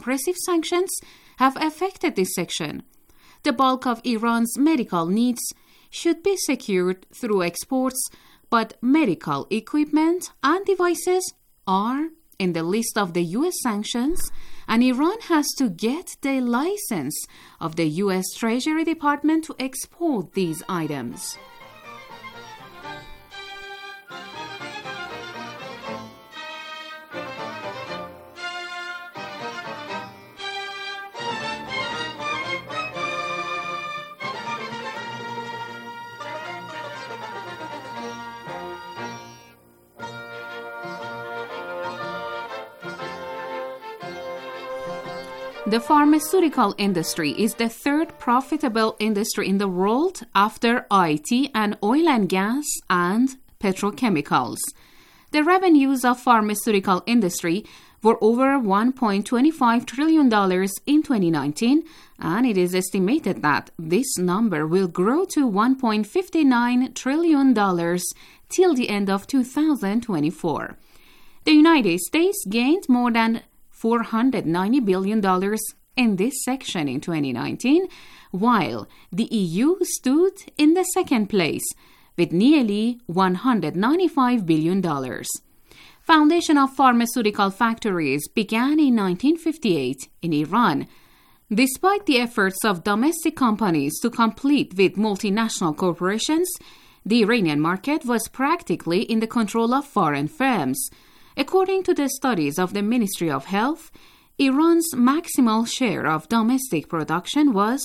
oppressive sanctions have affected this section. The bulk of Iran's medical needs should be secured through exports, but medical equipment and devices are in the list of the U.S. sanctions, and Iran has to get the license of the U.S. Treasury Department to export these items. The pharmaceutical industry is the third profitable industry in the world after IT and oil and gas and petrochemicals. The revenues of pharmaceutical industry were over $1.25 trillion in 2019, and it is estimated that this number will grow to $1.59 trillion till the end of 2024. The United States gained more than $490 billion in this section in 2019, while the EU stood in the second place with nearly $195 billion. Foundation of pharmaceutical factories began in 1958 in Iran. Despite the efforts of domestic companies to compete with multinational corporations, the Iranian market was practically in the control of foreign firms. According to the studies of the Ministry of Health, Iran's maximal share of domestic production was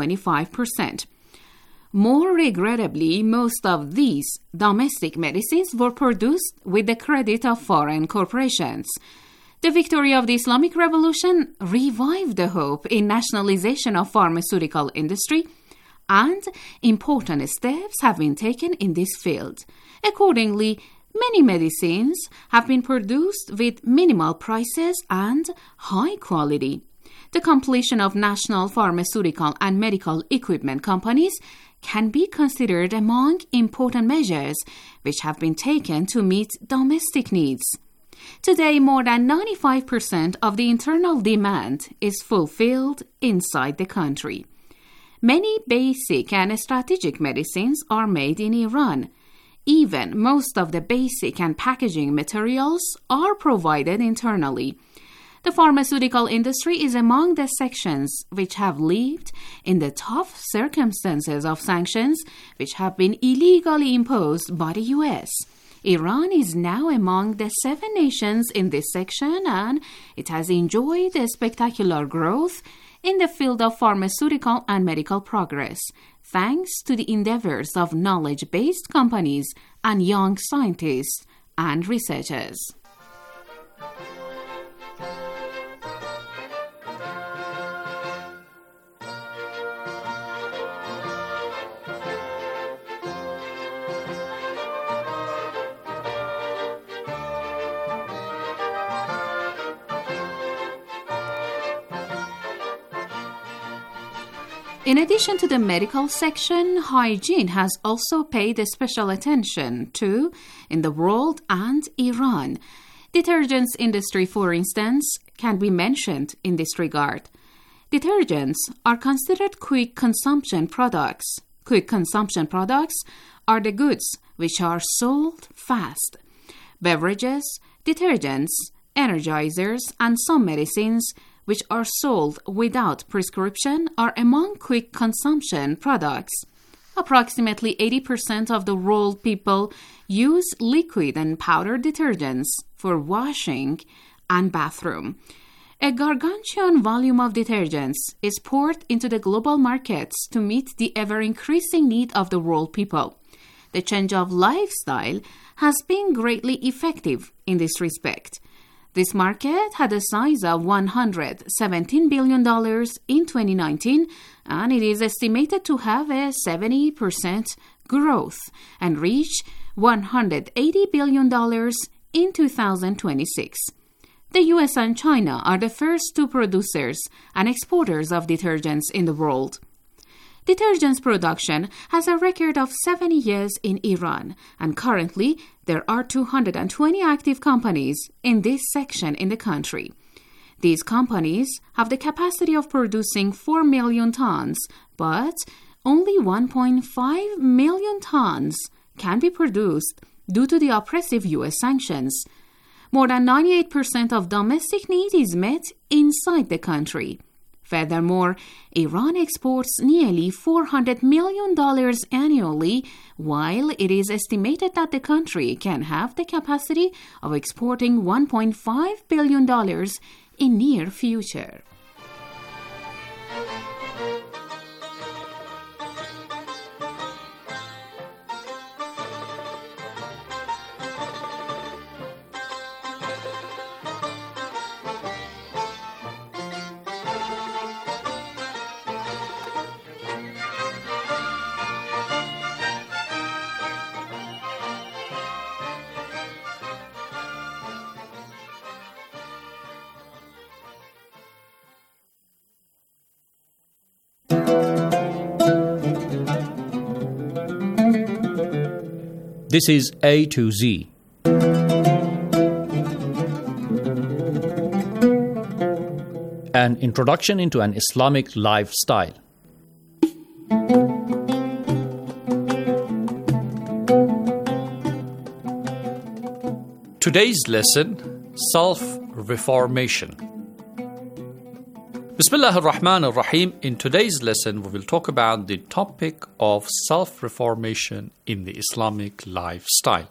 25%. More regrettably, most of these domestic medicines were produced with the credit of foreign corporations. The victory of the Islamic Revolution revived the hope in nationalization of pharmaceutical industry, and important steps have been taken in this field. Accordingly, many medicines have been produced with minimal prices and high quality. The completion of national pharmaceutical and medical equipment companies can be considered among important measures which have been taken to meet domestic needs. Today, more than 95% of the internal demand is fulfilled inside the country. Many basic and strategic medicines are made in Iran. Even most of the basic and packaging materials are provided internally. The pharmaceutical industry is among the sections which have lived in the tough circumstances of sanctions which have been illegally imposed by the U.S. Iran is now among the 7 nations in this section, and it has enjoyed a spectacular growth in the field of pharmaceutical and medical progress, thanks to the endeavors of knowledge-based companies and young scientists and researchers. In addition to the medical section, hygiene has also paid special attention to in the world and Iran. Detergents industry, for instance, can be mentioned in this regard. Detergents are considered quick consumption products. Quick consumption products are the goods which are sold fast. Beverages, detergents, energizers, and some medicines which are sold without prescription are among quick consumption products. Approximately 80% of the world people use liquid and powder detergents for washing and bathroom. A gargantuan volume of detergents is poured into the global markets to meet the ever-increasing need of the world people. The change of lifestyle has been greatly effective in this respect. This market had a size of $117 billion in 2019, and it is estimated to have a 70% growth and reach $180 billion in 2026. The US and China are the first 2 producers and exporters of detergents in the world. Detergents production has a record of 70 years in Iran, and currently there are 220 active companies in this section in the country. These companies have the capacity of producing 4 million tons, but only 1.5 million tons can be produced due to the oppressive U.S. sanctions. More than 98% of domestic need is met inside the country. Furthermore, Iran exports nearly $400 million annually, while it is estimated that the country can have the capacity of exporting $1.5 billion in near future. This is A to Z. An introduction into an Islamic lifestyle. Today's lesson, self-reformation. Bismillah ar-Rahman ar-Rahim. In today's lesson, we will talk about the topic of self-reformation in the Islamic lifestyle.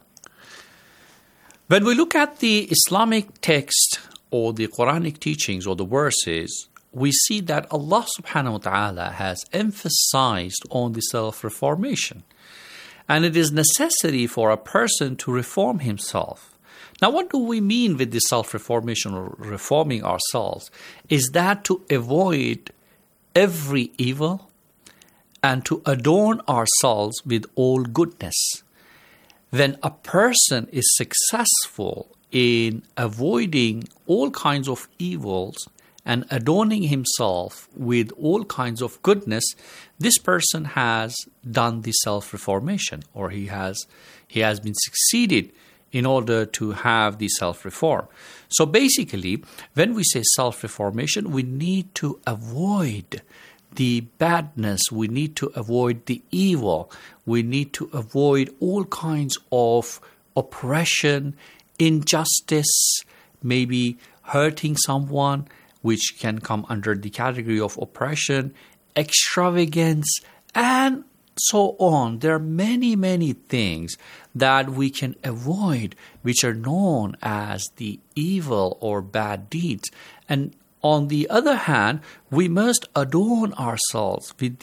When we look at the Islamic text or the Quranic teachings or the verses, we see that Allah subhanahu wa ta'ala has emphasized on the self-reformation. And it is necessary for a person to reform himself. Now, what do we mean with the self-reformation or reforming ourselves? Is that to avoid every evil and to adorn ourselves with all goodness. When a person is successful in avoiding all kinds of evils and adorning himself with all kinds of goodness, this person has done the self-reformation, or he has been succeeded in order to have the self-reform. So basically, when we say self-reformation, we need to avoid the badness, we need to avoid the evil, we need to avoid all kinds of oppression, injustice, maybe hurting someone, which can come under the category of oppression, extravagance, and so on. There are many, many things that we can avoid, which are known as the evil or bad deeds. And on the other hand, we must adorn ourselves with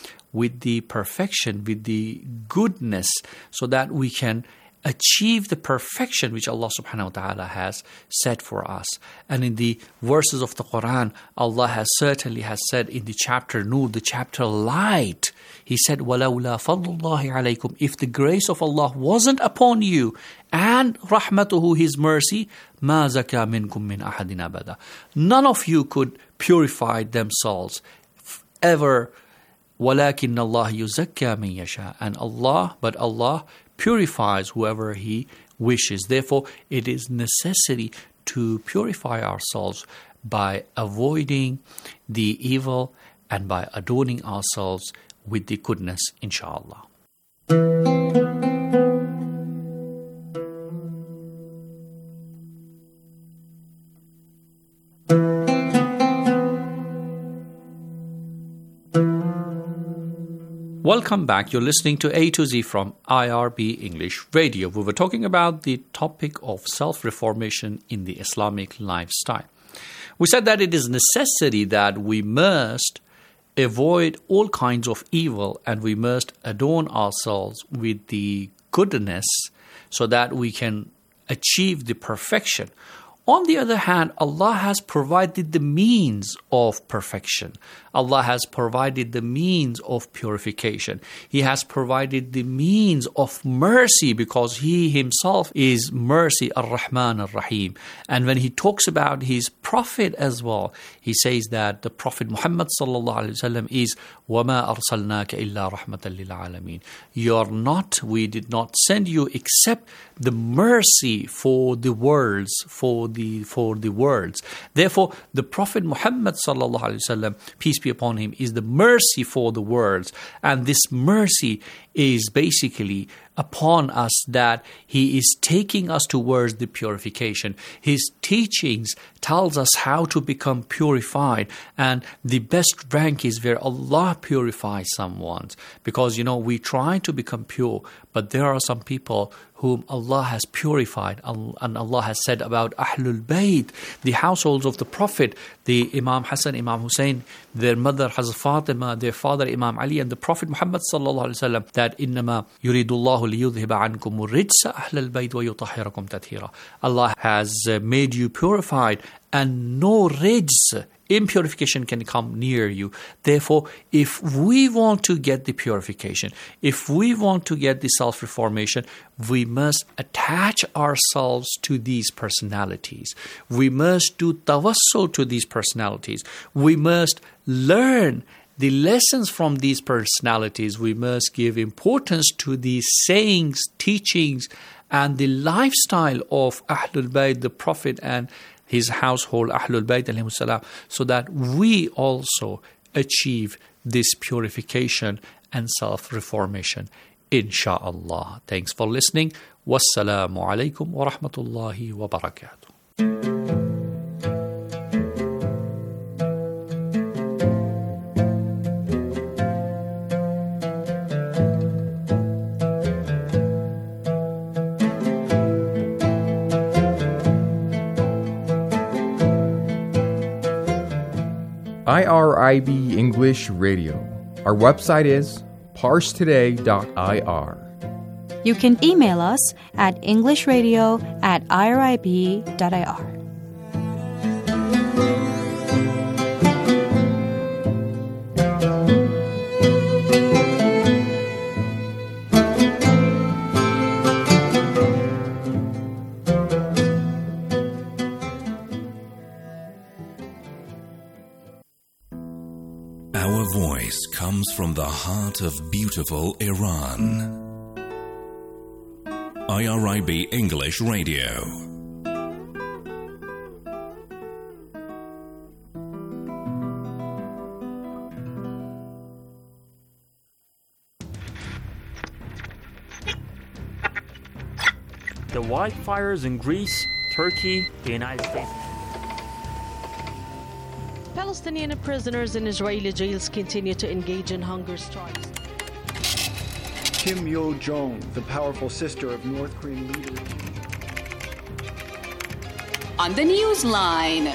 the perfection, with the goodness, so that we can achieve the perfection which Allah subhanahu wa ta'ala has set for us. And in the verses of the Quran, Allah certainly has said in the chapter Nur, the chapter Light, He said, وَلَوْلَا فَضْلُ اللَّهِ عَلَيْكُمْ. If the grace of Allah wasn't upon you and رحمته, His mercy, مَا زَكَى مِنْكُمْ مِنْ أَحَدٍ أَبَدًا. None of you could purify themselves ever. وَلَكِنَّ اللَّهِ يُزَكَّى مِنْ يَشَاء. And Allah purifies whoever He wishes. Therefore, it is necessary to purify ourselves by avoiding the evil and by adorning ourselves with the goodness, inshallah. Welcome back. You're listening to A to Z from IRB English Radio. We were talking about the topic of self-reformation in the Islamic lifestyle. We said that it is necessary that we must avoid all kinds of evil and we must adorn ourselves with the goodness so that we can achieve the perfection. On the other hand, Allah has provided the means of perfection. Allah has provided the means of purification. He has provided the means of mercy because He Himself is mercy, Ar-Rahman Ar-Rahim. And when He talks about His Prophet as well, He says that the Prophet Muhammad sallallahu alaihi wasallam is وَمَا أَرْسَلْنَاكَ إِلَّا رَحْمَةً لِلْعَالَمِينَ. We did not send you except the mercy for the worlds, for the for the words. Therefore, the Prophet Muhammad sallallahu alaihi wasallam, peace be upon him, is the mercy for the words. And this mercy is basically upon us, that he is taking us towards the purification. His teachings tells us how to become purified, and the best rank is where Allah purifies someone. Because, we try to become pure, but there are some people whom Allah has purified, and Allah has said about Ahlul Bayt, the households of the Prophet, the Imam Hassan, Imam Hussein, their mother Hazrat Fatima, their father Imam Ali, and the Prophet Muhammad sallallahu alaihi wasallam, that إِنَّمَا يُرِيدُ اللَّهُ لِيُذْهِبَ عَنْكُمُ الرِّجْسَ أَهْلَ الْبَيْتِ وَيُطَهِّرَكُمْ تَطْهِيرًا. Allah has made you purified, and no rijs, impurification, can come near you. Therefore, if we want to get the purification, if we want to get the self-reformation, we must attach ourselves to these personalities. We must do tawassul to these personalities. We must learn the lessons from these personalities. We must give importance to these sayings, teachings, and the lifestyle of Ahlul Bayt, the Prophet and his household, Ahlul Bayt alayhimus salam, so that we also achieve this purification and self-reformation, insha'Allah. Thanks for listening. Wassalamu alaikum wa rahmatullahi wa barakatuh. IRIB English Radio. Our website is parsetoday.ir. You can email us at englishradio@irib.ir. Our voice comes from the heart of beautiful Iran. IRIB English Radio. The wildfires in Greece, Turkey, the United States. Palestinian prisoners in Israeli jails continue to engage in hunger strikes. Kim Yo-jong, the powerful sister of North Korean leader. On the Newsline.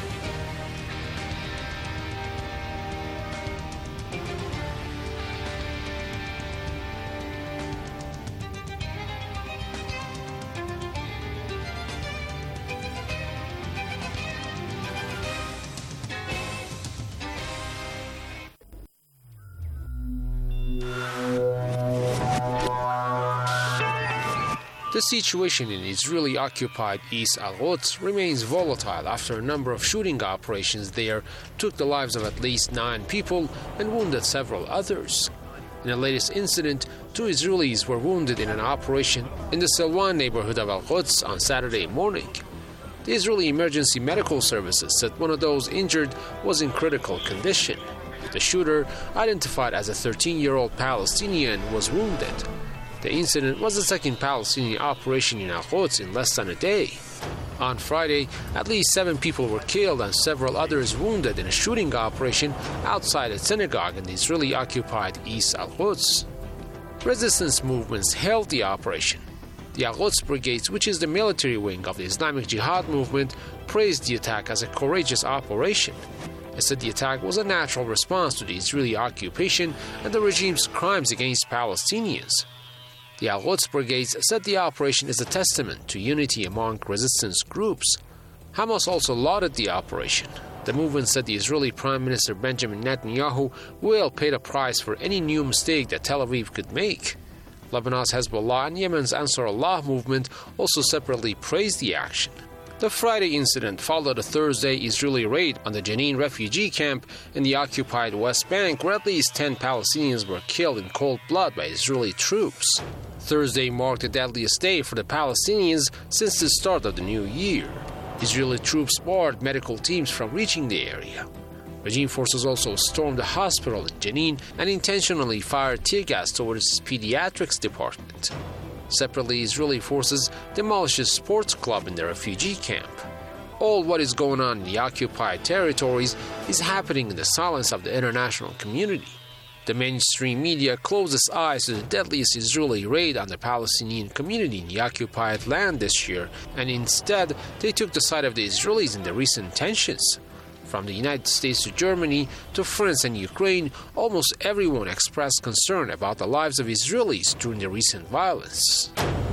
The situation in Israeli-occupied East Al-Quds remains volatile after a number of shooting operations there took the lives of at least 9 people and wounded several others. In the latest incident, 2 Israelis were wounded in an operation in the Silwan neighborhood of Al-Quds on Saturday morning. The Israeli Emergency Medical Services said one of those injured was in critical condition. The shooter, identified as a 13-year-old Palestinian, was wounded. The incident was the second Palestinian operation in Al-Quds in less than a day. On Friday, at least 7 people were killed and several others wounded in a shooting operation outside a synagogue in the Israeli-occupied East Al-Quds. Resistance movements hailed the operation. The Al-Quds Brigades, which is the military wing of the Islamic Jihad movement, praised the attack as a courageous operation. It said the attack was a natural response to the Israeli occupation and the regime's crimes against Palestinians. The Al-Quds Brigades said the operation is a testament to unity among resistance groups. Hamas also lauded the operation. The movement said the Israeli Prime Minister Benjamin Netanyahu will pay the price for any new mistake that Tel Aviv could make. Lebanon's Hezbollah and Yemen's Ansar Allah movement also separately praised the action. The Friday incident followed a Thursday Israeli raid on the Jenin refugee camp in the occupied West Bank, where at least 10 Palestinians were killed in cold blood by Israeli troops. Thursday marked the deadliest day for the Palestinians since the start of the new year. Israeli troops barred medical teams from reaching the area. Regime forces also stormed a hospital in Jenin and intentionally fired tear gas towards its pediatrics department. Separately, Israeli forces demolished a sports club in the refugee camp. All what is going on in the occupied territories is happening in the silence of the international community. The mainstream media closed its eyes to the deadliest Israeli raid on the Palestinian community in the occupied land this year, and instead they took the side of the Israelis in the recent tensions. From the United States to Germany to France and Ukraine, almost everyone expressed concern about the lives of Israelis during the recent violence.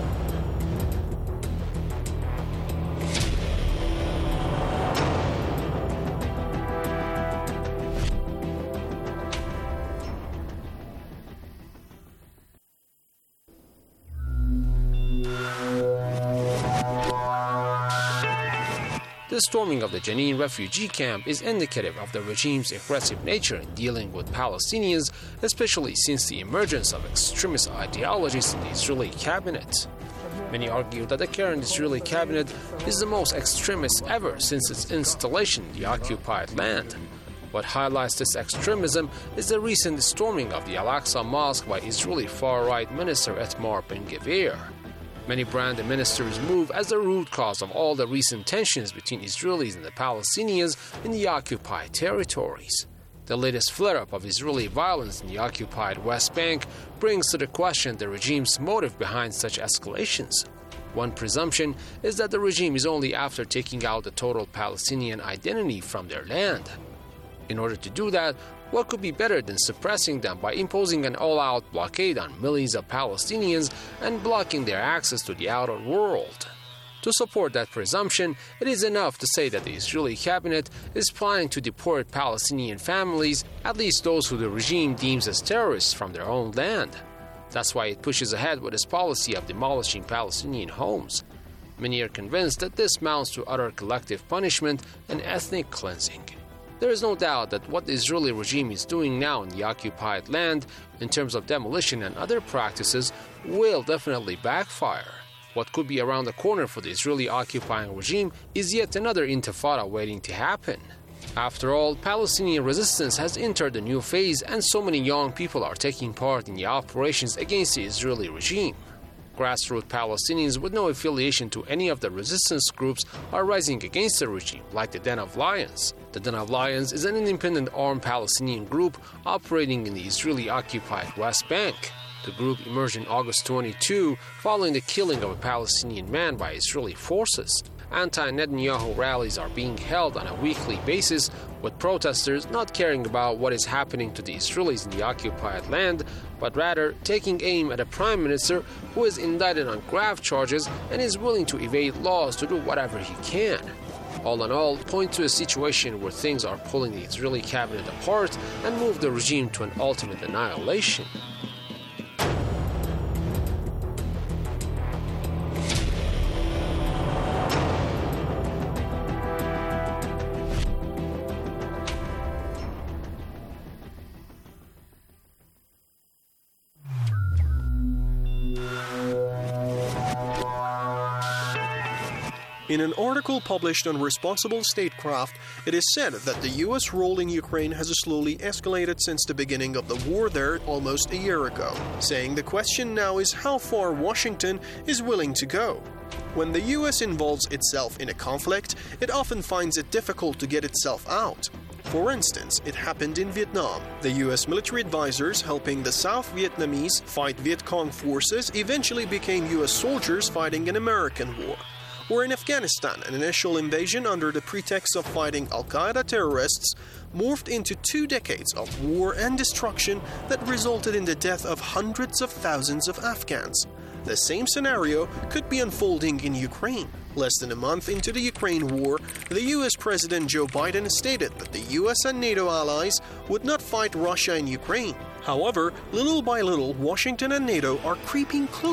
The storming of the Jenin refugee camp is indicative of the regime's aggressive nature in dealing with Palestinians, especially since the emergence of extremist ideologies in the Israeli cabinet. Many argue that the current Israeli cabinet is the most extremist ever since its installation in the occupied land. What highlights this extremism is the recent storming of the Al-Aqsa Mosque by Israeli far-right minister Itamar Ben-Gvir. Many brand the minister's move as the root cause of all the recent tensions between Israelis and the Palestinians in the occupied territories. The latest flare-up of Israeli violence in the occupied West Bank brings to the question the regime's motive behind such escalations. One presumption is that the regime is only after taking out the total Palestinian identity from their land. In order to do that, what could be better than suppressing them by imposing an all-out blockade on millions of Palestinians and blocking their access to the outer world? To support that presumption, it is enough to say that the Israeli cabinet is planning to deport Palestinian families, at least those who the regime deems as terrorists, from their own land. That's why it pushes ahead with its policy of demolishing Palestinian homes. Many are convinced that this amounts to utter collective punishment and ethnic cleansing. There is no doubt that what the Israeli regime is doing now in the occupied land in terms of demolition and other practices will definitely backfire. What could be around the corner for the Israeli occupying regime is yet another intifada waiting to happen. After all, Palestinian resistance has entered a new phase and so many young people are taking part in the operations against the Israeli regime. Grassroots Palestinians with no affiliation to any of the resistance groups are rising against the regime, like the Den of Lions. The Den of Lions is an independent armed Palestinian group operating in the Israeli-occupied West Bank. The group emerged in August 22 following the killing of a Palestinian man by Israeli forces. Anti-Netanyahu rallies are being held on a weekly basis, with protesters not caring about what is happening to the Israelis in the occupied land, but rather taking aim at a prime minister who is indicted on grave charges and is willing to evade laws to do whatever he can. All in all, point to a situation where things are pulling the Israeli cabinet apart and move the regime to an ultimate annihilation. In an article published on Responsible Statecraft, it is said that the U.S. role in Ukraine has slowly escalated since the beginning of the war there almost a year ago, saying the question now is how far Washington is willing to go. When the U.S. involves itself in a conflict, it often finds it difficult to get itself out. For instance, it happened in Vietnam. The U.S. military advisors helping the South Vietnamese fight Viet Cong forces eventually became U.S. soldiers fighting an American war. Or in Afghanistan, an initial invasion under the pretext of fighting Al-Qaeda terrorists morphed into 2 decades of war and destruction that resulted in the death of hundreds of thousands of Afghans. The same scenario could be unfolding in Ukraine. Less than a month into the Ukraine war, the U.S. President Joe Biden stated that the U.S. and NATO allies would not fight Russia in Ukraine. However, little by little, Washington and NATO are creeping closer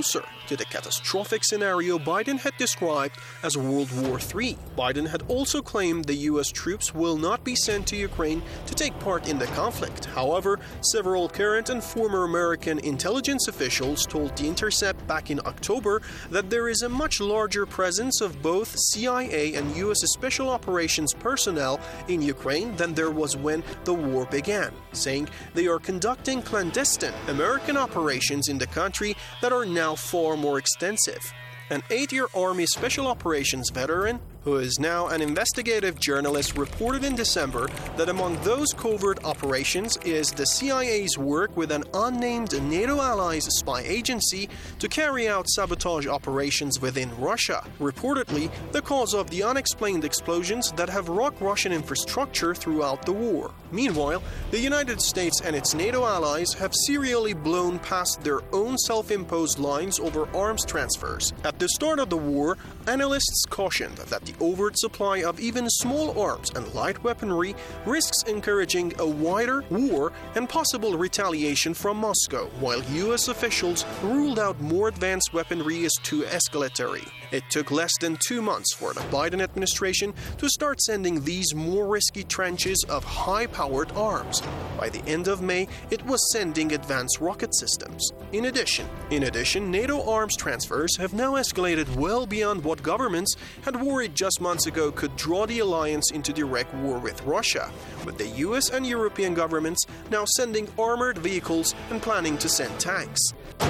to the catastrophic scenario Biden had described as World War III. Biden had also claimed the U.S. troops will not be sent to Ukraine to take part in the conflict. However, several current and former American intelligence officials told The Intercept back in October that there is a much larger presence of both CIA and U.S. Special Operations personnel in Ukraine than there was when the war began, saying they are conducting clandestine American operations in the country that are now far more extensive. An 8-year Army Special Operations veteran, who is now an investigative journalist, reported in December that among those covert operations is the CIA's work with an unnamed NATO allies spy agency to carry out sabotage operations within Russia, reportedly the cause of the unexplained explosions that have rocked Russian infrastructure throughout the war. Meanwhile, the United States and its NATO allies have serially blown past their own self-imposed lines over arms transfers. At the start of the war, analysts cautioned that the overt supply of even small arms and light weaponry risks encouraging a wider war and possible retaliation from Moscow, while U.S. officials ruled out more advanced weaponry as too escalatory. It took less than 2 months for the Biden administration to start sending these more risky trenches of high-powered arms. By the end of May, it was sending advanced rocket systems. In addition, NATO arms transfers have now escalated well beyond what governments had worried just months ago could draw the alliance into direct war with Russia, with the US and European governments now sending armored vehicles and planning to send tanks.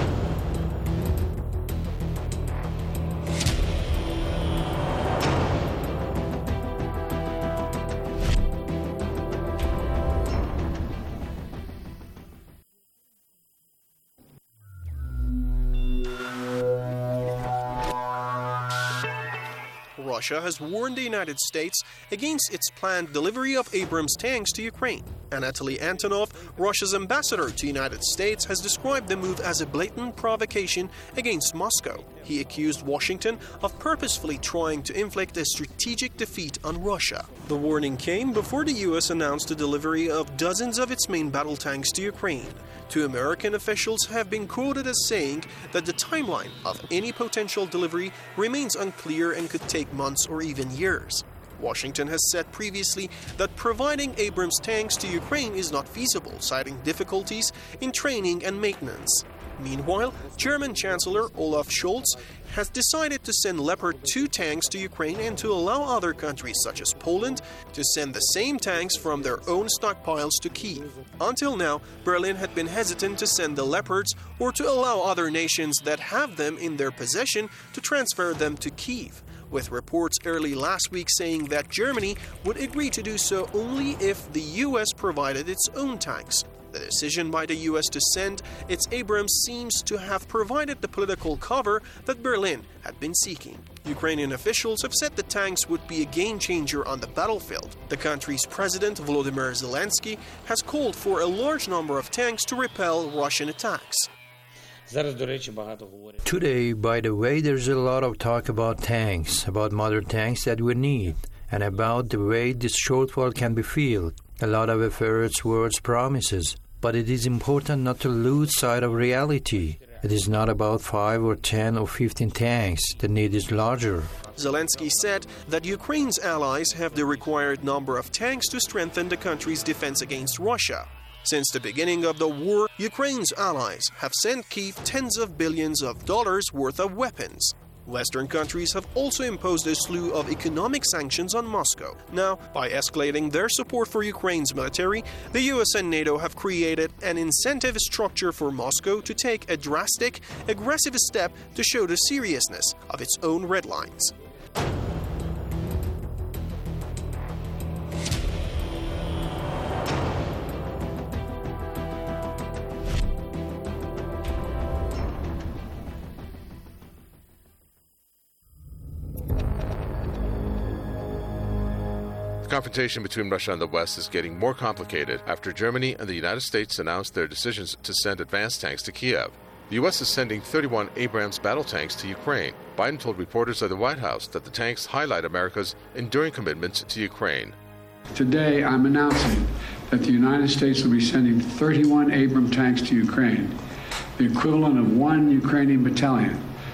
Russia has warned the United States against its planned delivery of Abrams tanks to Ukraine. Anatoly Antonov, Russia's ambassador to the United States, has described the move as a blatant provocation against Moscow. He accused Washington of purposefully trying to inflict a strategic defeat on Russia. The warning came before the U.S. announced the delivery of dozens of its main battle tanks to Ukraine. 2 American officials have been quoted as saying that the timeline of any potential delivery remains unclear and could take months or even years. Washington has said previously that providing Abrams tanks to Ukraine is not feasible, citing difficulties in training and maintenance. Meanwhile, German Chancellor Olaf Scholz has decided to send Leopard 2 tanks to Ukraine and to allow other countries such as Poland to send the same tanks from their own stockpiles to Kyiv. Until now, Berlin had been hesitant to send the Leopards or to allow other nations that have them in their possession to transfer them to Kyiv, with reports early last week saying that Germany would agree to do so only if the US provided its own tanks. The decision by the US to send its Abrams seems to have provided the political cover that Berlin had been seeking. Ukrainian officials have said the tanks would be a game-changer on the battlefield. The country's president, Volodymyr Zelensky, has called for a large number of tanks to repel Russian attacks. Today, by the way, there's a lot of talk about tanks, about modern tanks that we need, and about the way this shortfall can be filled. A lot of efforts, words, promises. But it is important not to lose sight of reality. It is not about 5 or 10 or 15 tanks. The need is larger. Zelensky said that Ukraine's allies have the required number of tanks to strengthen the country's defense against Russia. Since the beginning of the war, Ukraine's allies have sent Kyiv tens of billions of dollars worth of weapons. Western countries have also imposed a slew of economic sanctions on Moscow. Now, by escalating their support for Ukraine's military, the US and NATO have created an incentive structure for Moscow to take a drastic, aggressive step to show the seriousness of its own red lines. The confrontation between Russia and the West is getting more complicated after Germany and the United States announced their decisions to send advanced tanks to Kiev. The U.S. is sending 31 Abrams battle tanks to Ukraine. Biden told reporters at the White House that the tanks highlight America's enduring commitments to Ukraine. Today, I'm announcing that the United States will be sending 31 Abrams tanks to Ukraine, the equivalent of 1 Ukrainian battalion,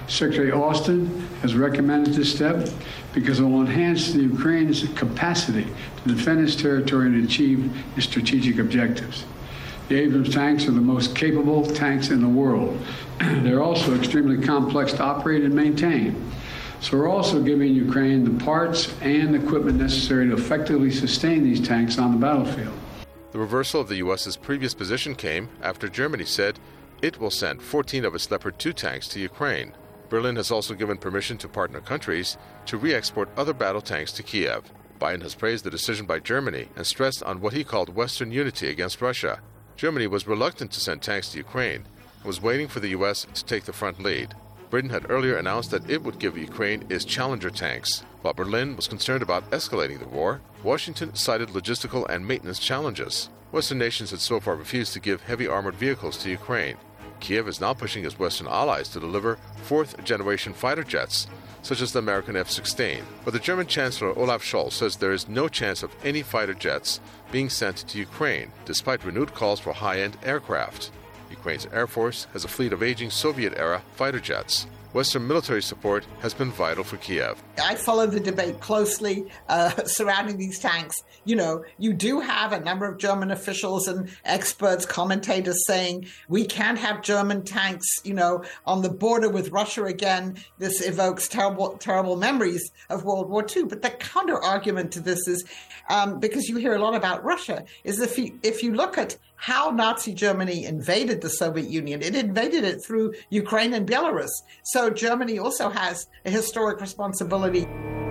Secretary Austin has recommended this step because it will enhance the Ukraine's capacity to defend its territory and achieve its strategic objectives. The Abrams tanks are the most capable tanks in the world. They're also extremely complex to operate and maintain. So we're also giving Ukraine the parts and equipment necessary to effectively sustain these tanks on the battlefield. The reversal of the U.S.'s previous position came after Germany said it will send 14 of its Leopard 2 tanks to Ukraine. Berlin has also given permission to partner countries to re-export other battle tanks to Kiev. Biden has praised the decision by Germany and stressed on what he called Western unity against Russia. Germany was reluctant to send tanks to Ukraine and was waiting for the U.S. to take the front lead. Britain had earlier announced that it would give Ukraine its Challenger tanks. While Berlin was concerned about escalating the war, Washington cited logistical and maintenance challenges. Western nations had so far refused to give heavy armored vehicles to Ukraine. Kiev is now pushing its Western allies to deliver fourth-generation fighter jets, such as the American F-16. But the German Chancellor Olaf Scholz says there is no chance of any fighter jets being sent to Ukraine, despite renewed calls for high-end aircraft. Ukraine's Air Force has a fleet of aging Soviet-era fighter jets. Western military support has been vital for Kiev. I follow the debate closely surrounding these tanks. You know, you do have a number of German officials and experts, commentators saying we can't have German tanks, you know, on the border with Russia again. This evokes terrible memories of World War II. But the counter argument to this is, because you hear a lot about Russia, is if you look at how Nazi Germany invaded the Soviet Union, it invaded it through Ukraine and Belarus. So Germany also has a historic responsibility.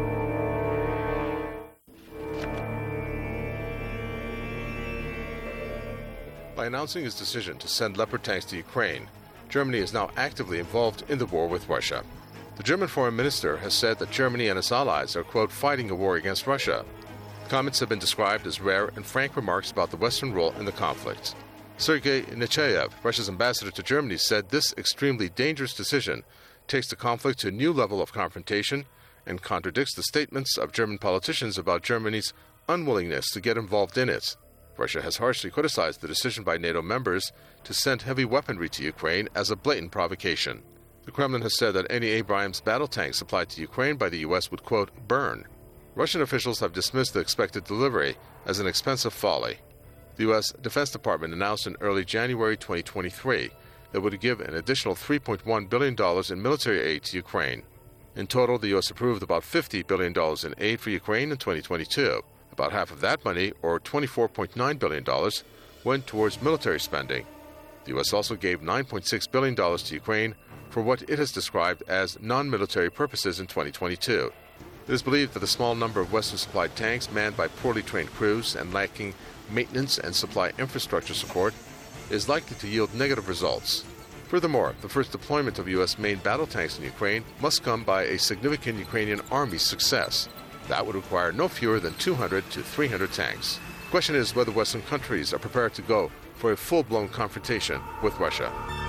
By announcing its decision to send Leopard tanks to Ukraine, Germany is now actively involved in the war with Russia. The German foreign minister has said that Germany and its allies are, quote, fighting a war against Russia. Comments have been described as rare and frank remarks about the Western role in the conflict. Sergei Nechayev, Russia's ambassador to Germany, said this extremely dangerous decision takes the conflict to a new level of confrontation and contradicts the statements of German politicians about Germany's unwillingness to get involved in it. Russia has harshly criticized the decision by NATO members to send heavy weaponry to Ukraine as a blatant provocation. The Kremlin has said that any Abrams battle tanks supplied to Ukraine by the U.S. would, quote, burn. Russian officials have dismissed the expected delivery as an expensive folly. The U.S. Defense Department announced in early January 2023 that it would give an additional $3.1 billion in military aid to Ukraine. In total, the U.S. approved about $50 billion in aid for Ukraine in 2022. About half of that money, or $24.9 billion, went towards military spending. The U.S. also gave $9.6 billion to Ukraine for what it has described as non-military purposes in 2022. It is believed that the small number of Western-supplied tanks manned by poorly trained crews and lacking maintenance and supply infrastructure support is likely to yield negative results. Furthermore, the first deployment of U.S. main battle tanks in Ukraine must come by a significant Ukrainian army's success. That would require no fewer than 200 to 300 tanks. The question is whether Western countries are prepared to go for a full-blown confrontation with Russia.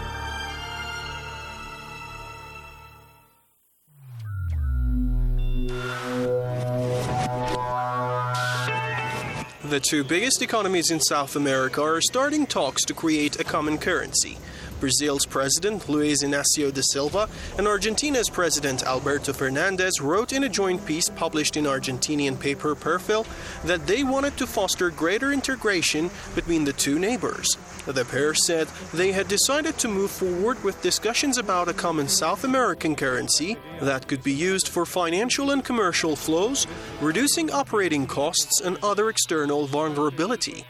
The two biggest economies in South America are starting talks to create a common currency. Brazil's President Luiz Inácio da Silva and Argentina's President Alberto Fernandez wrote in a joint piece published in Argentinian paper Perfil that they wanted to foster greater integration between the two neighbors. The pair said they had decided to move forward with discussions about a common South American currency that could be used for financial and commercial flows, reducing operating costs and other external vulnerability.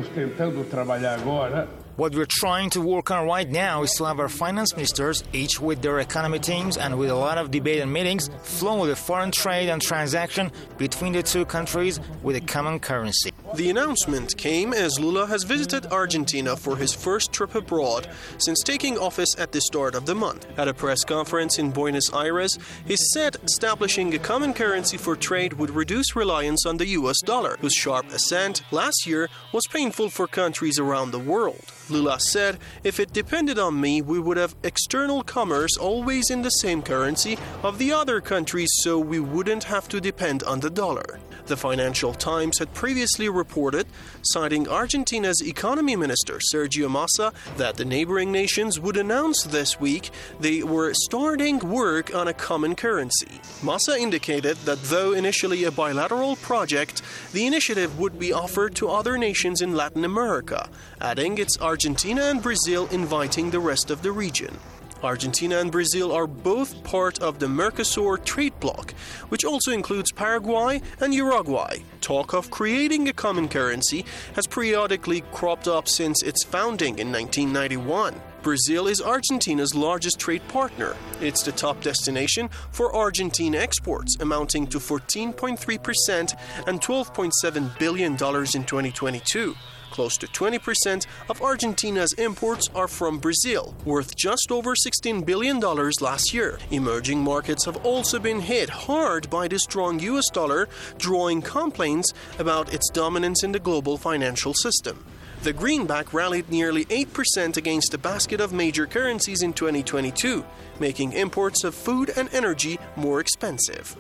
What we're trying to work on right now is to have our finance ministers, each with their economy teams and with a lot of debate and meetings, flow the foreign trade and transaction between the two countries with a common currency. The announcement came as Lula has visited Argentina for his first trip abroad since taking office at the start of the month. At a press conference in Buenos Aires, he said establishing a common currency for trade would reduce reliance on the US dollar, whose sharp ascent last year was painful for countries around the world. Lula said, if it depended on me, we would have external commerce always in the same currency of the other countries so we wouldn't have to depend on the dollar. The Financial Times had previously reported reported, citing Argentina's economy minister Sergio Massa, that the neighboring nations would announce this week they were starting work on a common currency. Massa indicated that though initially a bilateral project, the initiative would be offered to other nations in Latin America, adding it's Argentina and Brazil inviting the rest of the region. Argentina and Brazil are both part of the Mercosur trade bloc, which also includes Paraguay and Uruguay. Talk of creating a common currency has periodically cropped up since its founding in 1991. Brazil is Argentina's largest trade partner. It's the top destination for Argentine exports, amounting to 14.3% and $12.7 billion in 2022. Close to 20% of Argentina's imports are from Brazil, worth just over $16 billion last year. Emerging markets have also been hit hard by the strong US dollar, drawing complaints about its dominance in the global financial system. The greenback rallied nearly 8% against a basket of major currencies in 2022, making imports of food and energy more expensive.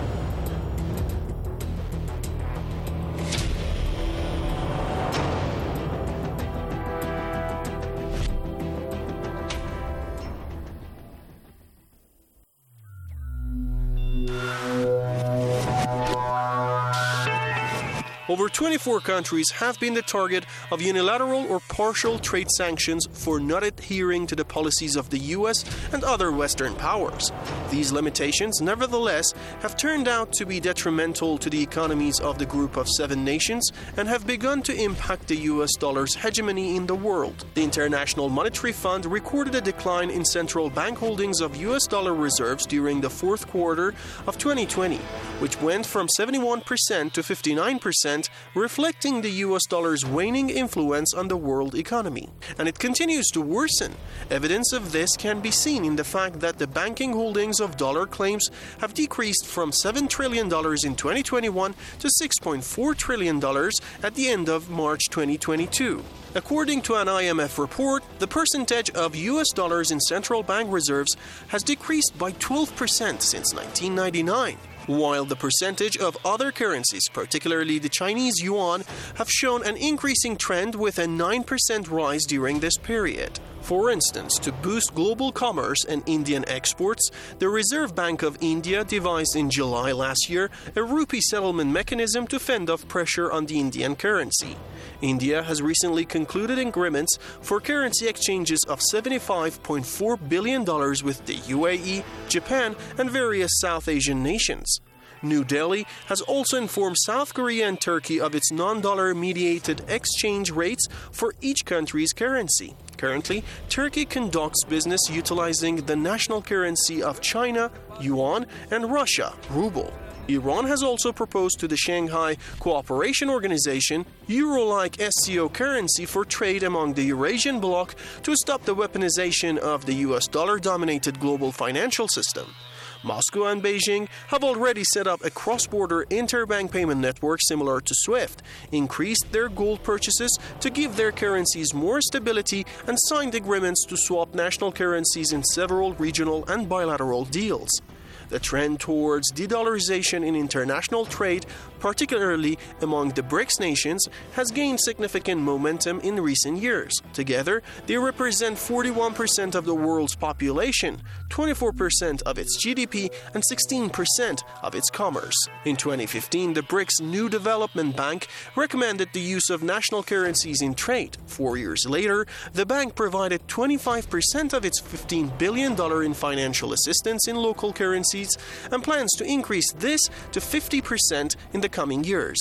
Over 24 countries have been the target of unilateral or partial trade sanctions for not adhering to the policies of the US and other Western powers. These limitations, nevertheless, have turned out to be detrimental to the economies of the group of 7 nations and have begun to impact the US dollar's hegemony in the world. The International Monetary Fund recorded a decline in central bank holdings of US dollar reserves during the fourth quarter of 2020, which went from 71% to 59%, reflecting the US dollar's waning influence on the world economy. And it continues to worsen. Evidence of this can be seen in the fact that the banking holdings of dollar claims have decreased from $7 trillion in 2021 to $6.4 trillion at the end of March 2022. According to an IMF report, the percentage of US dollars in central bank reserves has decreased by 12% since 1999. While the percentage of other currencies, particularly the Chinese yuan, have shown an increasing trend with a 9% rise during this period. For instance, to boost global commerce and Indian exports, the Reserve Bank of India devised in July last year a rupee settlement mechanism to fend off pressure on the Indian currency. India has recently concluded agreements for currency exchanges of $75.4 billion with the UAE, Japan, and various South Asian nations. New Delhi has also informed South Korea and Turkey of its non-dollar mediated exchange rates for each country's currency. Currently, Turkey conducts business utilizing the national currency of China, yuan, and Russia, ruble. Iran has also proposed to the Shanghai Cooperation Organization euro-like SCO currency for trade among the Eurasian bloc to stop the weaponization of the US dollar-dominated global financial system. Moscow and Beijing have already set up a cross-border interbank payment network similar to SWIFT, increased their gold purchases to give their currencies more stability, and signed agreements to swap national currencies in several regional and bilateral deals. The trend towards de-dollarization in international trade, particularly among the BRICS nations, has gained significant momentum in recent years. Together, they represent 41% of the world's population, 24% of its GDP, and 16% of its commerce. In 2015, the BRICS New Development Bank recommended the use of national currencies in trade. 4 years later, the bank provided 25% of its $15 billion in financial assistance in local currencies and plans to increase this to 50% in the coming years.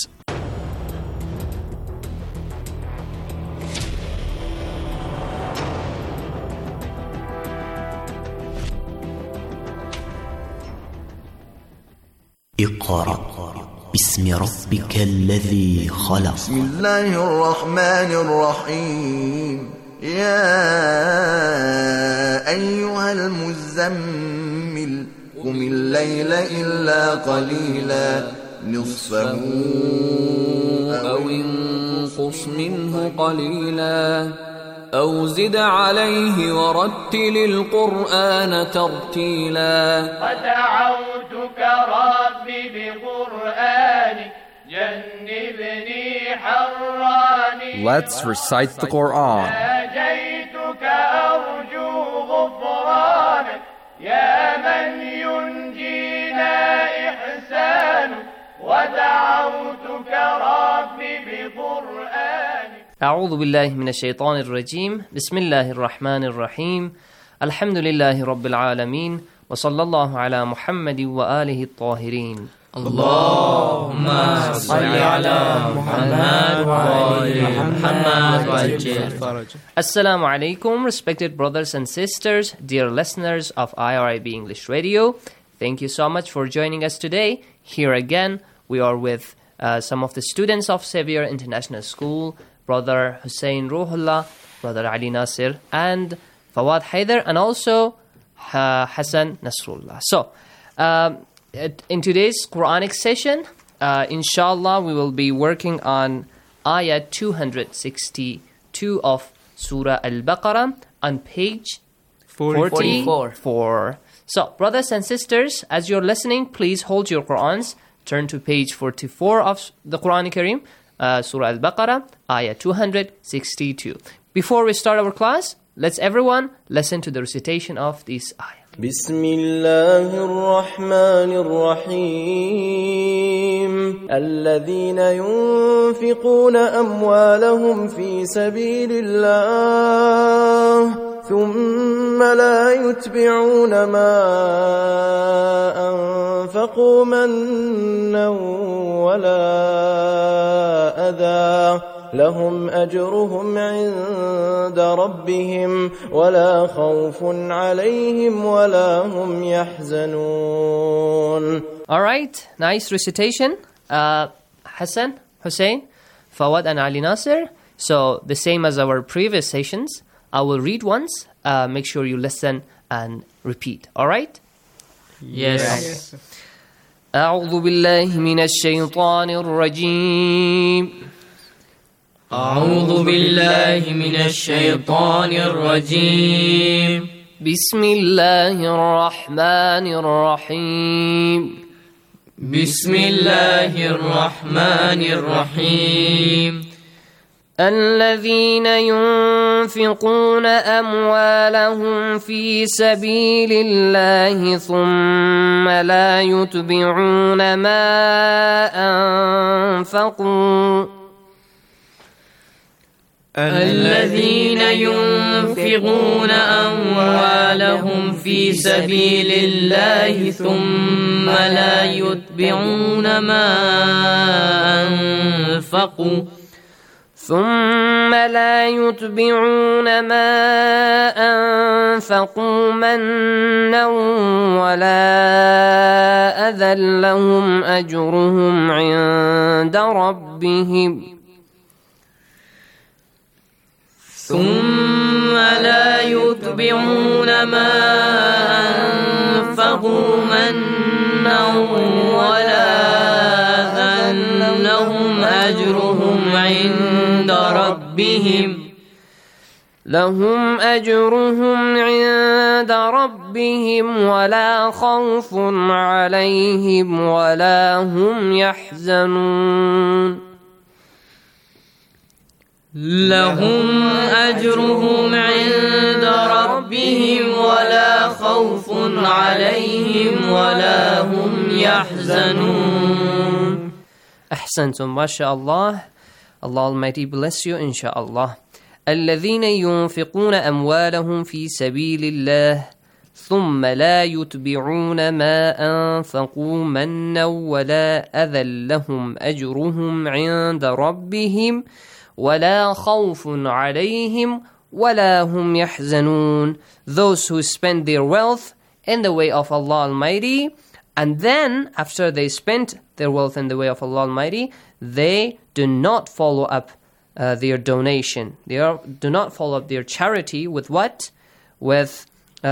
اقرأ باسم ربك الذي خلق. بسم الله الرحمن الرحيم. يا أيها المزمل قم الليل إلا قليلا نصفه أو انقص منه قليلا أو زد عليه ورتل القرآن ترتيلا ودعوتك ربي بقرآنك جنبني Let's recite the Quran. أعوذ بالله من الشيطان الرجيم بسم الله الرحمن الرحيم الحمد لله رب العالمين وصلى الله على محمد وآله الطاهرين اللهم صل على محمد وآل محمد وعجل. Assalamu alaikum, respected brothers and sisters, dear listeners of IRIB English Radio. Thank you so much for joining us today. Here again, we are with some of the students of Xavier International School, Brother Hussein Ruhullah, Brother Ali Nasir, and Fawad Haider, and also Hassan Nasrullah. So, in today's Quranic session, inshallah, we will be working on ayah 262 of Surah Al-Baqarah on page 44. So, brothers and sisters, as you're listening, please hold your Qur'ans. Turn to page 44 of the Quran Kareem, Surah Al-Baqarah, ayah 262. Before we start our class, let's everyone listen to the recitation of this ayah. بسم الله الرحمن الرحيم الذين ينفقون أموالهم في سبيل الله ثم لا يتبعون ما أنفقوا منا ولا أذى لهم أجرهم عند ربهم ولا خوف عليهم ولا هم يحزنون. Alright, nice recitation. Hassan, Hussein, Fawad and Ali Nasir. So the same as our previous sessions, I will read once. Make sure you listen and repeat. Alright? Yes. أعوذ بالله من الشيطان الرجيم أعوذ بالله من الشيطان الرجيم بسم الله الرحمن الرحيم بسم الله الرحمن الرحيم الذين ينفقون أموالهم في سبيل الله ثم لا يتبعون ما أنفقوا الذين ينفقون أموالهم في سبيل الله ثم لا يتبعون ما أنفقوا منا ولا أذى لهم أجرهم عند ربهم ثم لا يتبعون ما أنفقوا منا ولا أذى لهم أجرهم عند ربهم ولا خوف عليهم ولا هم يحزنون. لهم أجرهم عند ربهم ولا خوف عليهم ولا هم يحزنون. أحسنتم ما شاء الله. Allah Almighty bless you inshallah. الذين ينفقون أموالهم في سبيل الله ثم لا يتبعون ما أنفقوا منا ولا أذى لهم أجرهم عند ربهم ولا خوف عليهم ولا هم يحزنون. Those who spend their wealth in the way of Allah Almighty, and then after they spent their wealth in the way of Allah Almighty, they do not follow up their donation. They do not follow up their charity with what? With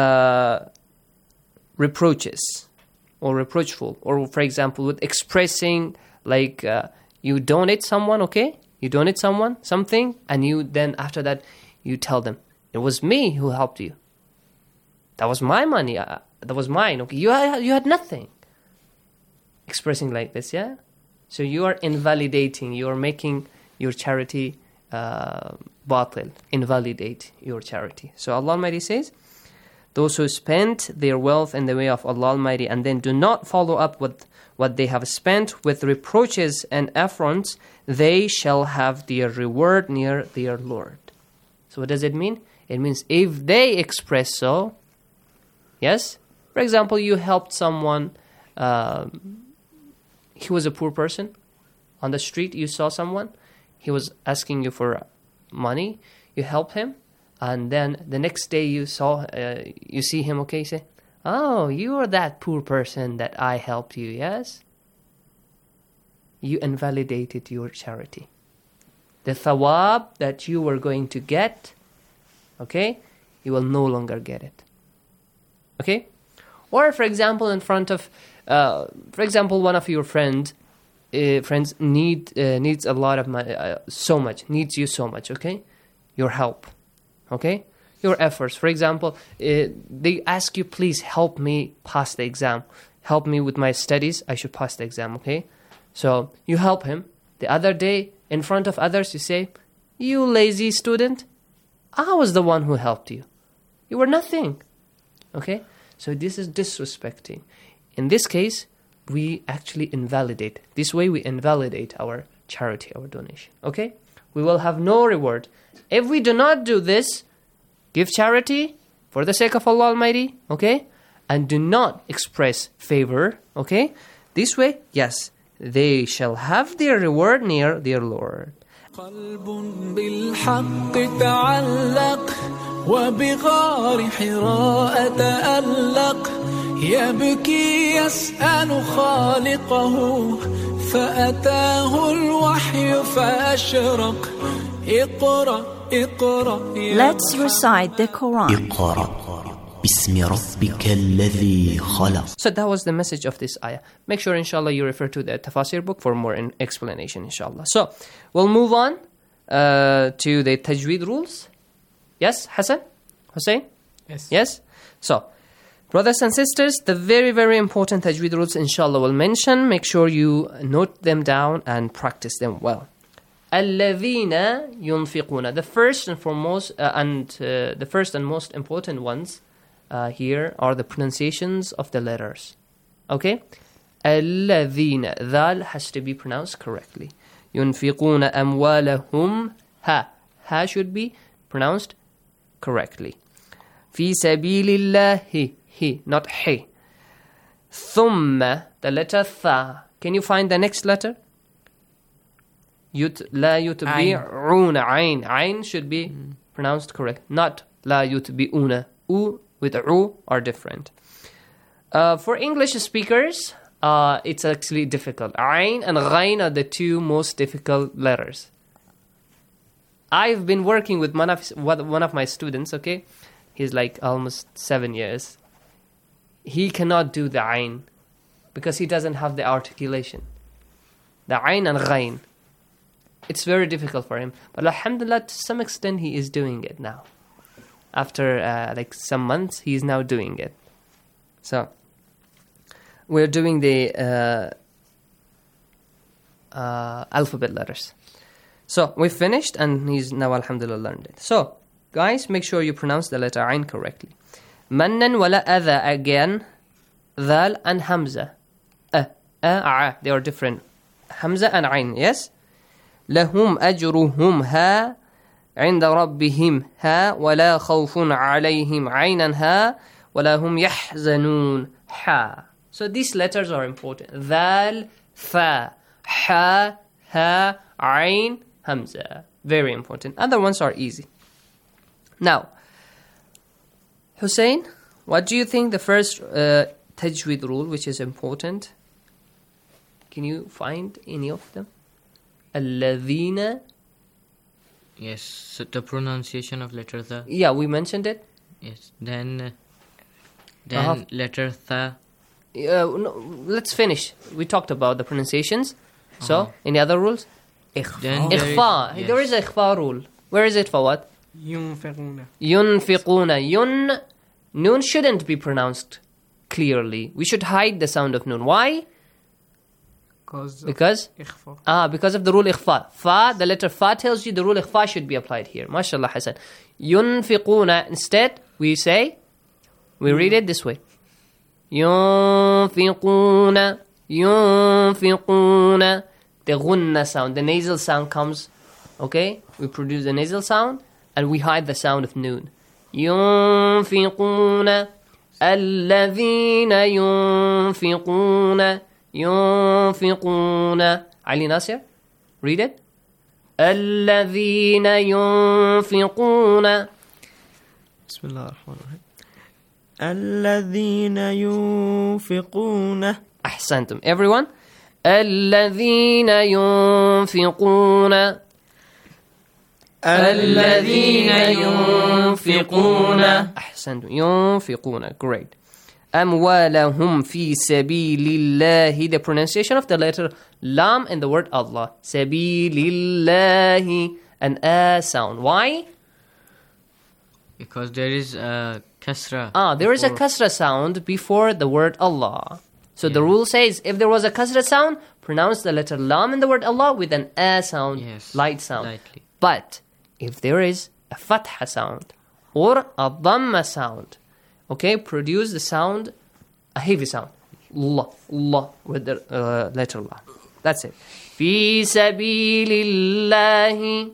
reproaches or reproachful, or for example with expressing, like you donate someone, okay? You donate someone something, and you then after that you tell them, it was me who helped you. That was my money. That was mine. Okay, you had nothing. Expressing like this, yeah. So you are invalidating. You are making your charity batil, invalidate your charity. So Allah Almighty says, those who spend their wealth in the way of Allah Almighty and then do not follow up with what they have spent with reproaches and affronts, they shall have their reward near their Lord. So what does it mean? It means if they express so, yes? For example, you helped someone, he was a poor person. On the street, you saw someone, he was asking you for money, you help him, and then the next day you see him, okay, you say, oh, you are that poor person that I helped you, yes? You invalidated your charity. The thawab that you were going to get, okay, you will no longer get it. Okay? Or, for example, in front of, one of your friends needs a lot of money, needs you so much, okay? Your help, okay? Your efforts. For example, they ask you, please help me pass the exam. Help me with my studies. I should pass the exam, okay? So you help him. The other day, in front of others, you say, you lazy student, I was the one who helped you. You were nothing, okay? So this is disrespecting. In this case, we actually invalidate. This way we invalidate our charity, our donation, okay? We will have no reward. If we do not do this, give charity for the sake of Allah Almighty, okay? And do not express favor, okay? This way, yes, they shall have their reward near their Lord. قلب بالحق تعلق وبغار حراء تألق يبكي يسأل خالقه فأتاه الوحي فأشرق اقرأ اقرأ. Let's recite the Quran. بسم ربك الذي خلق. So that was the message of this ayah. Make sure, inshallah, you refer to the Tafasir book for more explanation, inshallah. So, we'll move on to the Tajweed rules. Yes, Hassan? Hussein? Yes. Yes? So, brothers and sisters, the very, very important Tajweed rules, inshallah, we'll mention. Make sure you note them down and practice them well. الَّذِينَ يُنْفِقُونَ. The first and foremost, the first and most important ones here are the pronunciations of the letters. Okay? الَّذِينَ. Dhal has to be pronounced correctly. يُنْفِقُونَ أَمْوَالَهُمْ. Ha should be pronounced correctly. فِي سَبِيلِ اللَّهِ. He, not he. ثُمَّ. The letter tha. Can you find the next letter? لا يتبعون. Ain should be pronounced correct. Not لا يتبعون. U with U are different. For English speakers, it's actually difficult. Ain and Ghain are the two most difficult letters. I've been working with one of my students, okay? He's like almost 7 years. He cannot do the Ain because he doesn't have the articulation. The Ain and Ghain. It's very difficult for him. But alhamdulillah, to some extent, he is doing it now. After like some months, he is now doing it. So, we're doing the alphabet letters. So, we finished, and he's now, alhamdulillah, learned it. So, guys, make sure you pronounce the letter Ain correctly. Mannan wala adha again. Dhal and Hamza. They are different. Hamza and Ain, yes? لهم أجرهم ها عند ربهم ها ولا خوف عليهم عينا ها ولا هم يحزنون ha. So these letters are important. Dhal, Fa, Ha, Ha, Ain, Hamza. Very important. Other ones are easy. Now, Hussein, what do you think the first Tajweed rule, which is important? Can you find any of them? الَّذِينَ. Yes, so the pronunciation of letter tha. Yeah, we mentioned it. Yes, then letter tha. No, let's finish. We talked about the pronunciations. So, any other rules? Ikhfa. Yes. There is a ikhfa rule. Where is it for what? ينفقون. Yun. Noon shouldn't be pronounced clearly. We should hide the sound of noon. Why? Because because of the rule إخفاء. Fa, the letter Fa tells you the rule إخفاء should be applied here. MashaAllah, Hassan. ينفقون. Instead, we read it this way. ينفقون. ينفقون. The gunna sound, the nasal sound comes. Okay? We produce the nasal sound and we hide the sound of noon. ينفقون. الذين ينفقون. ينفقون. Ali Nasir, read it. الذين ينفقون. بسم الله الرحمن الرحيم. الذين ينفقون. أحسنتم. Everyone. الذين ينفقون. الذين ينفقون. أحسنتم. ينفقون. Great. أموالهم في سبيل الله. The pronunciation of the letter lam in the word Allah. سبيل الله. An a sound. Why? Because there is a kasra. There is a kasra sound before the word Allah. So the rule says if there was a kasra sound, pronounce the letter lam in the word Allah with an a sound, light sound. Lightly. But if there is a fatha sound or a dhamma sound, okay, produce the sound, a heavy sound. Allah, Allah, with the letter Allah. That's it. Fi sabilillahi.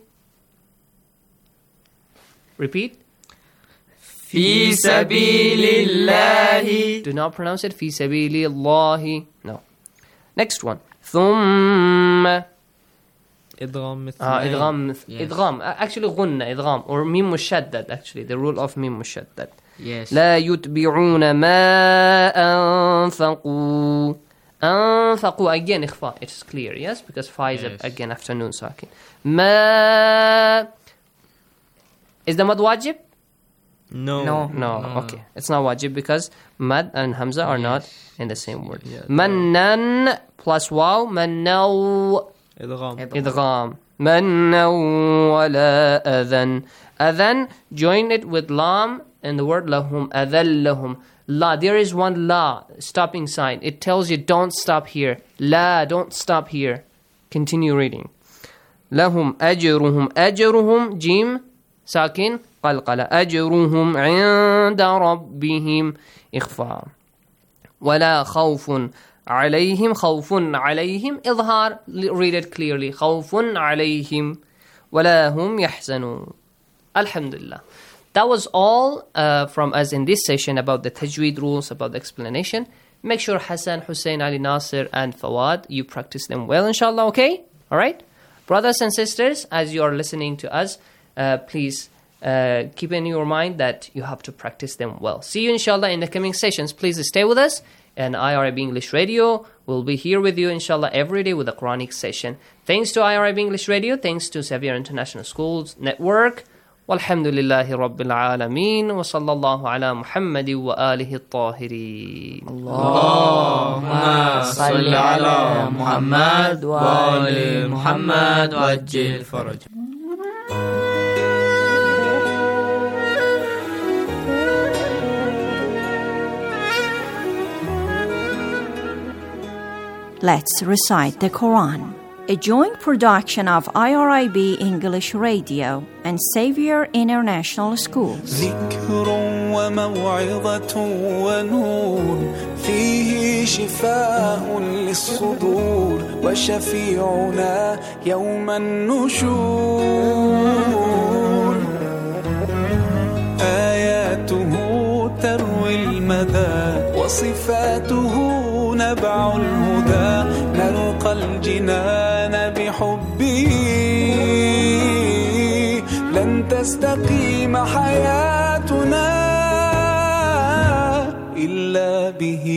Repeat. Fi sabilillahi. Do not pronounce it fi sabilillahi. No. Next one. Thumma. إدغام إدغام. Actually, غنة, إدغام. Or ميم مشدد, actually. The rule of ميم مشدد. Yes. لا يتبعون ما أنفقوا. أنفقوا. Again, إخفاء. It's clear, yes? Because fa is again after noon sakin. ما. Is the mad wajib? No. Okay. It's not wajib because mad and hamza are not in the same word. Mannan plus waw. Mannaw. إدغام. مَنًّا وَلَا أَذًا. Adhan, join it with lam and the word lahum. أَذَلَّهُمْ. La, there is one la, stopping sign. It tells you don't stop here. La, don't stop here. Continue reading. لهم أجرهم. أجرهم جيم ساكن قلقلة. أجرهم عند ربهم إخفاء. ولا خوف عليهم. خوف عليهم إظهار. Read it clearly. خوف عليهم ولا هم يحزنون. Alhamdulillah. That was all from us in this session about the tajweed rules, about the explanation. Make sure Hassan, Hussein, Ali Nasir and Fawad, you practice them well, inshallah, okay? Alright? Brothers and sisters, as you are listening to us, please keep in your mind that you have to practice them well. See you, inshallah, in the coming sessions. Please stay with us. And IRIB English Radio will be here with you, inshallah, every day with a Quranic session. Thanks to IRIB English Radio, thanks to Xavier International Schools Network. Walhamdulillahi Rabbil Alameen. Wa sallallahu ala Muhammadi wa alihi at-tahirin. Allahumma salli ala Muhammad wa ali Muhammad wa ajil faraj. Let's recite the Quran. A joint production of IRIB English Radio and Xavier International Schools. ذكر وموعظة ونور فيه شفاء للصدور وشفيعنا يوم النشور آياته تروي المدى وصفاته نبع الهدى نلقى الجنان بحبه لن تستقيم حياتنا إلا به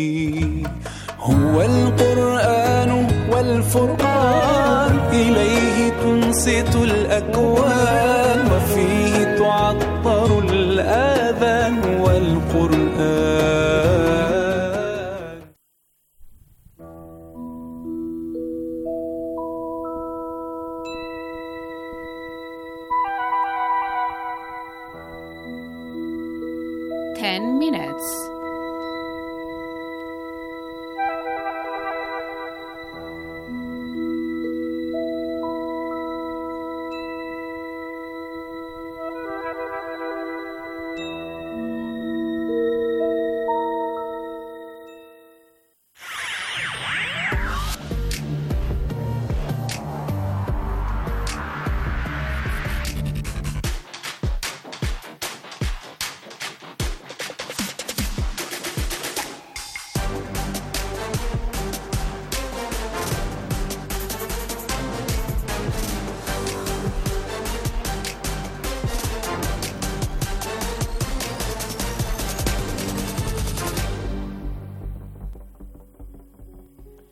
هو القرآن والفرقان إليه تنصت الأكوان وفيه تعطر الآذان والقرآن.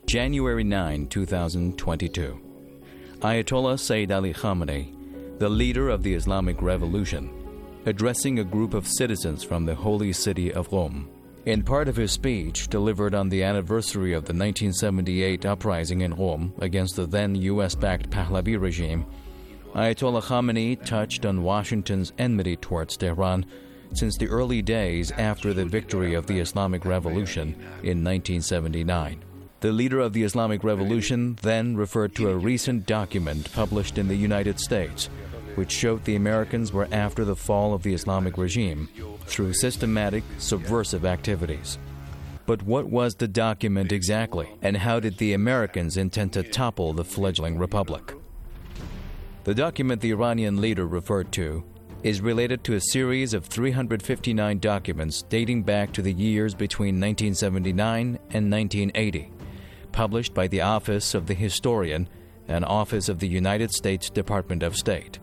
January 9, 2022. Ayatollah Sayyid Ali Khamenei, the leader of the Islamic Revolution, addressing a group of citizens from the holy city of Rome. In part of his speech delivered on the anniversary of the 1978 uprising in Rome against the then U.S.-backed Pahlavi regime, Ayatollah Khamenei touched on Washington's enmity towards Tehran since the early days after the victory of the Islamic Revolution in 1979. The leader of the Islamic Revolution then referred to a recent document published in the United States, which showed the Americans were after the fall of the Islamic regime through systematic, subversive activities. But what was the document exactly, and how did the Americans intend to topple the fledgling republic? The document the Iranian leader referred to is related to a series of 359 documents dating back to the years between 1979 and 1980, published by the Office of the Historian and Office of the United States Department of State.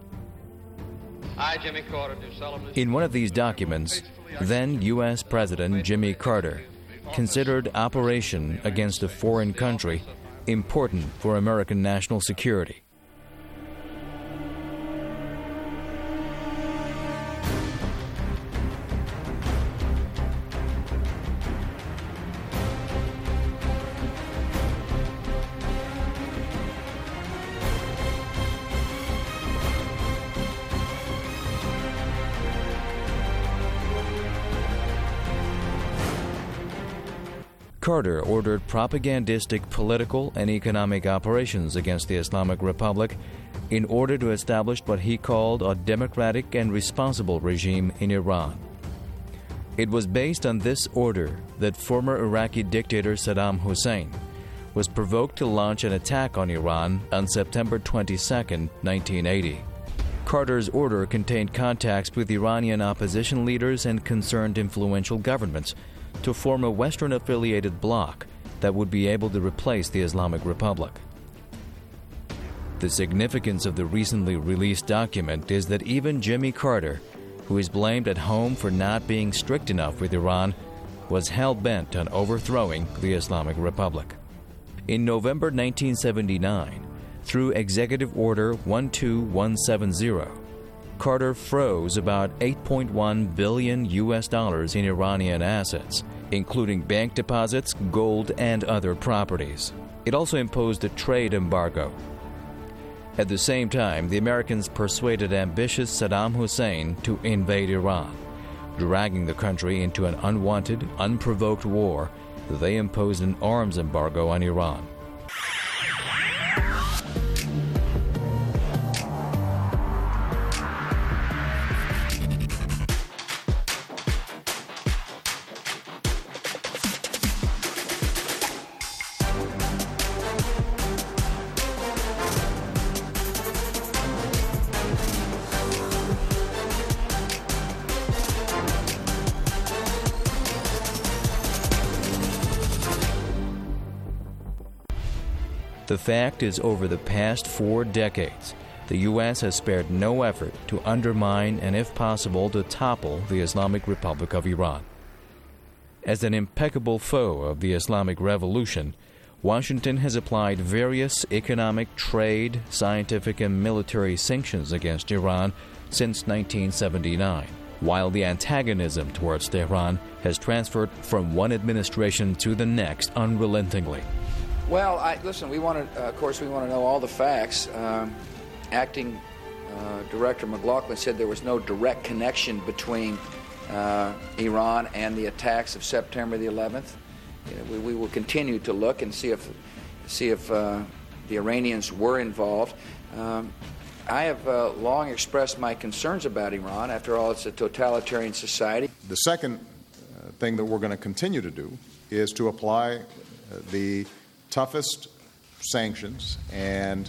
In one of these documents, then U.S. President Jimmy Carter considered operation against a foreign country important for American national security. Carter ordered propagandistic political and economic operations against the Islamic Republic in order to establish what he called a democratic and responsible regime in Iran. It was based on this order that former Iraqi dictator Saddam Hussein was provoked to launch an attack on Iran on September 22, 1980. Carter's order contained contacts with Iranian opposition leaders and concerned influential governments to form a Western-affiliated bloc that would be able to replace the Islamic Republic. The significance of the recently released document is that even Jimmy Carter, who is blamed at home for not being strict enough with Iran, was hell-bent on overthrowing the Islamic Republic. In November 1979, through Executive Order 12170, Carter froze about $8.1 billion in Iranian assets, including bank deposits, gold, and other properties. It also imposed a trade embargo. At the same time, the Americans persuaded ambitious Saddam Hussein to invade Iran, dragging the country into an unwanted, unprovoked war. They imposed an arms embargo on Iran. The fact is, over the past 4 decades, the U.S. has spared no effort to undermine and, if possible, to topple the Islamic Republic of Iran. As an impeccable foe of the Islamic Revolution, Washington has applied various economic, trade, scientific, and military sanctions against Iran since 1979, while the antagonism towards Tehran has transferred from one administration to the next unrelentingly. Well, listen, we want to, of course, we want to know all the facts. Acting Director McLaughlin said there was no direct connection between Iran and the attacks of September the 11th. We will continue to look and see if the Iranians were involved. I have long expressed my concerns about Iran. After all, it's a totalitarian society. The second thing that we're going to continue to do is to apply the toughest sanctions and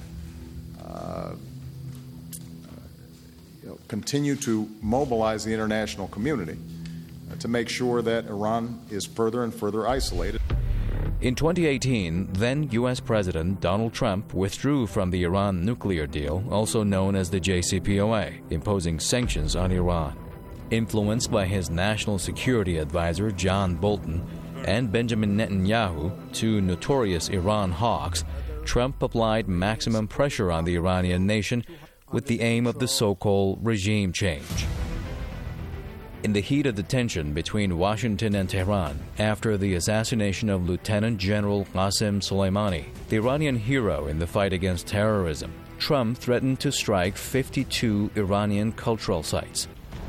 continue to mobilize the international community to make sure that Iran is further and further isolated. In 2018, then U.S. President Donald Trump withdrew from the Iran nuclear deal, also known as the JCPOA, imposing sanctions on Iran. Influenced by his national security advisor, John Bolton, and Benjamin Netanyahu, two notorious Iran hawks, Trump applied maximum pressure on the Iranian nation with the aim of the so-called regime change. In the heat of the tension between Washington and Tehran after the assassination of Lieutenant General Qasem Soleimani, the Iranian hero in the fight against terrorism, Trump threatened to strike 52 Iranian cultural sites.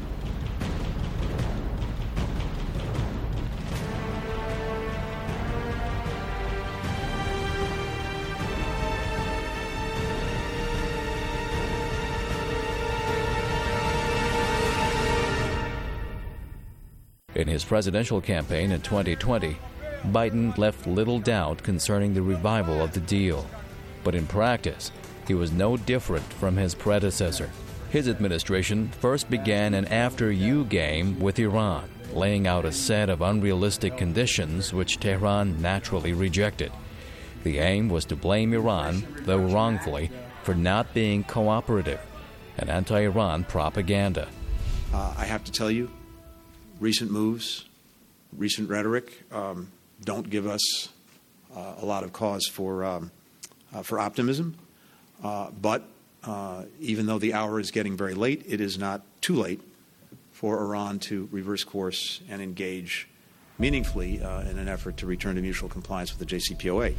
In his presidential campaign in 2020, Biden left little doubt concerning the revival of the deal. But in practice, he was no different from his predecessor. His administration first began an after-you game with Iran, laying out a set of unrealistic conditions which Tehran naturally rejected. The aim was to blame Iran, though wrongfully, for not being cooperative, and anti-Iran propaganda. I have to tell you, recent moves, recent rhetoric don't give us a lot of cause for optimism. But even though the hour is getting very late, it is not too late for Iran to reverse course and engage meaningfully in an effort to return to mutual compliance with the JCPOA.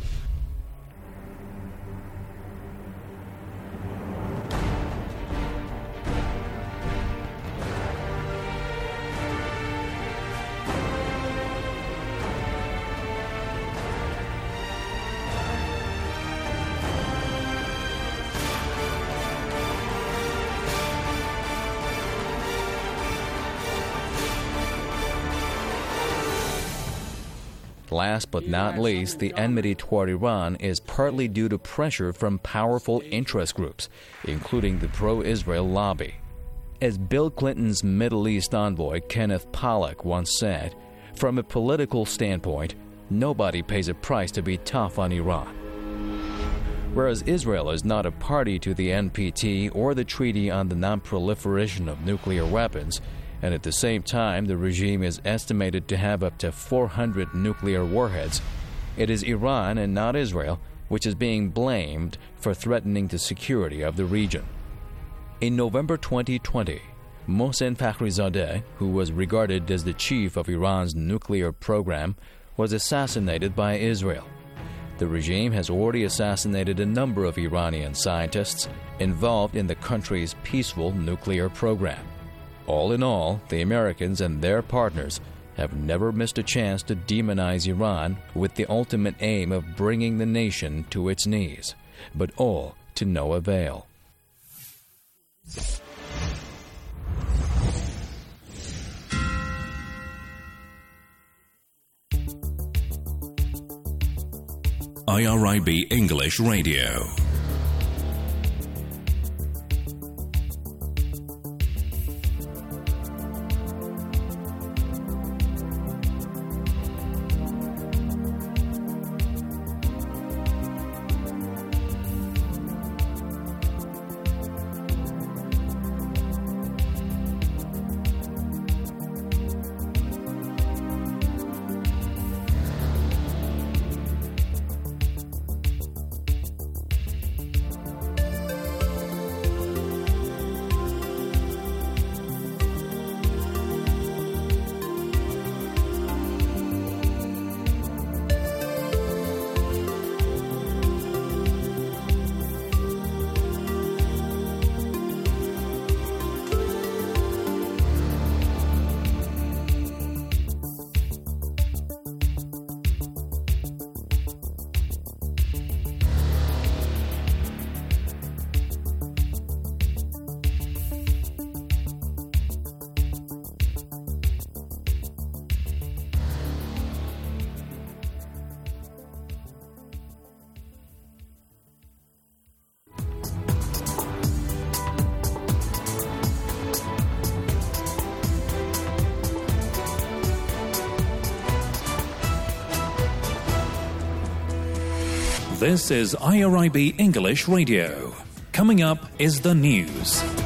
Last but not least, the enmity toward Iran is partly due to pressure from powerful interest groups, including the pro-Israel lobby. As Bill Clinton's Middle East envoy Kenneth Pollack once said, from a political standpoint, nobody pays a price to be tough on Iran. Whereas Israel is not a party to the NPT or the Treaty on the Non-Proliferation of Nuclear Weapons, and at the same time the regime is estimated to have up to 400 nuclear warheads, it is Iran and not Israel which is being blamed for threatening the security of the region. In November 2020, Mohsen Fakhrizadeh, who was regarded as the chief of Iran's nuclear program, was assassinated by Israel. The regime has already assassinated a number of Iranian scientists involved in the country's peaceful nuclear program. All in all, the Americans and their partners have never missed a chance to demonize Iran with the ultimate aim of bringing the nation to its knees, but all to no avail. IRIB English Radio. This is IRIB English Radio. Coming up is the news.